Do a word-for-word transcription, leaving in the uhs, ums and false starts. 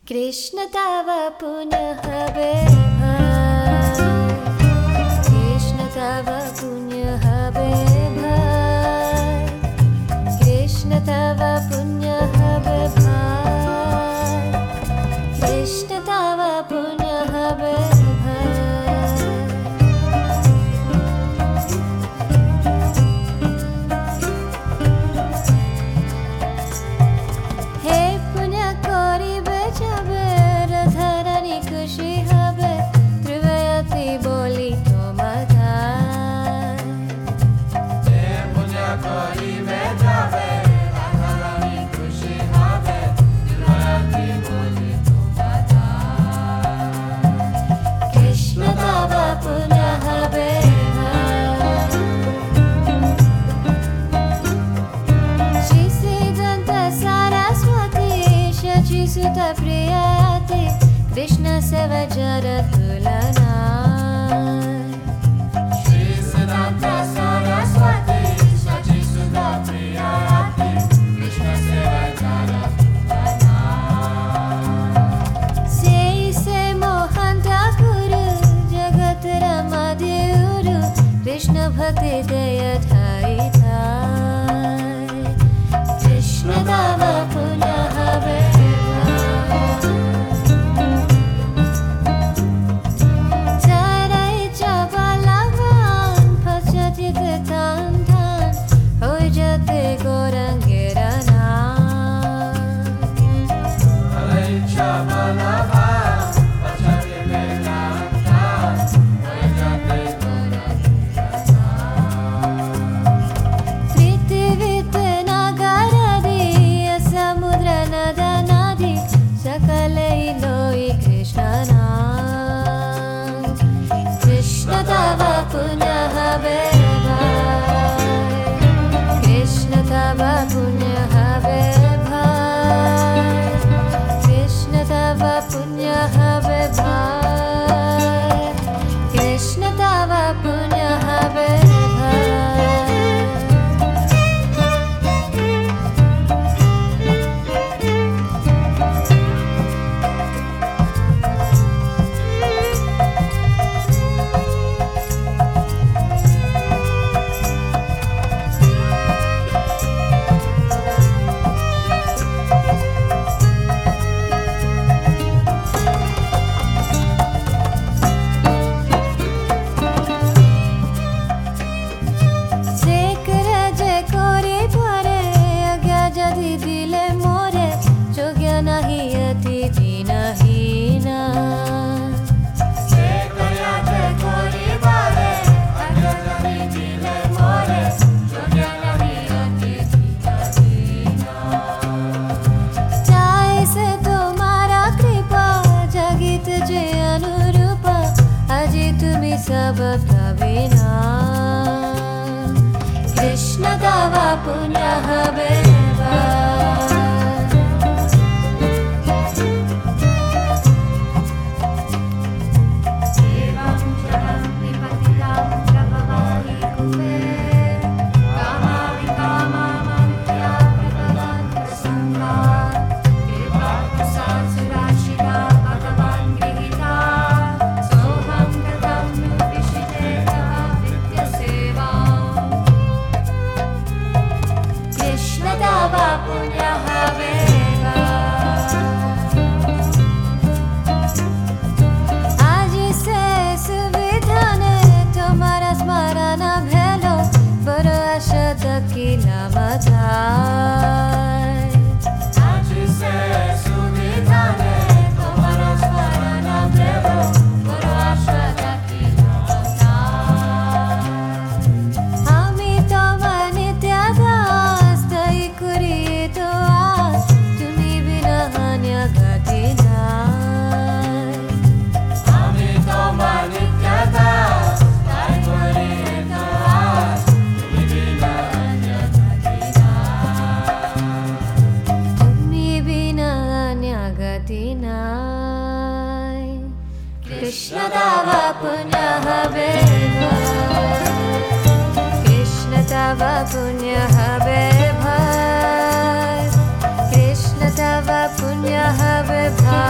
कृष्ण तव पुण्य हवे भाई, कृष्ण तव पुण्य हवे भाई, कृष्ण तव पुण्य हवे भाई, कृष्ण तव पुण्य हवे भाई। हे पुण्य करिबे जाबे राधारानी खुशी हबे, त्रिवयति बोली তোমাদায়। हे पुण्य करिबे जाबे राधारानी खुशी हबे, त्रिवयति बोली তোমাদায়। कृष्ण तव पुण्य हवे भाई, श्री सिद्धांत सरस्वती शचीसुत प्रियते, कृष्ण सेव जर तुलना। श्री सिद्धांत सरस्वती शचीसुत प्रियते, कृष्ण सेव जर तुलना। से से मोहन ठाकुर जगत रमादेव, कृष्ण भक्ति दय ठाई ठाई। कृष्ण तव पुण्य हवे भाई, चराई चबलवान पश्चात तान तान, हो जाते गौरंगेर नाम। इच्छा बलवा पछाते वेदांता, हो जाते पृथ्वीत नागारादि समुद्र नद नदी, सकलै लोई कृष्ण नाम। कृष्ण तव पुण्य हवे भाई, कृष्ण तव पुण्य हवे भाई, कृष्ण तव पुण्य हवे भाई, कृष्ण तव पुण्य हवे भाई। से करे जे करे परे, आज्ञा जदि दिले मोरे, जोग्य नाही अति दीनहीना। से कया जे कोरी बारे, आज्ञा जदि दिले मोरे, जोग्य नाही अति दीना। चाहे से तुम्हारा कृपा, जगित जे अनुरूप, अजी तुम्ही सब प्रवीणा। कृष्ण तव पुण्य हवे भाई, एवं चरं निपतितं प्रभवाहि कुबेर, कामाविकामामन्त्या प्रपदन्तसङ्गात्, कृपाप्रसादसुराशिरा भगवान् गृहीता, सोऽहं गतं नु विशिते तव नित्यसेवाम्। कृष्ण तव पुण्य हवे भाई, आज से सुविधा ने तुम्हारा स्मरण भेलो, बड़ आशा दकिला मधाय। आज से सुविधा ने तुम्हारा स्मरण भेलो, बड़ आशा दकिला मधाय। आमी तोमार नित्य दास, ताई करिए तो आस, तुम्ही बिना अन्य गति नाय। आमी तोमार नित्य दास, ताई करिए तो आस, तुम्ही बिना अन्य गति नाय। तुम्ही बिना अन्य गति नाय। कृष्ण तव पुण्य हवे भाई, कृष्ण तव पुण्य हवे भाई, कृष्ण तव पुण्य हवे भाई।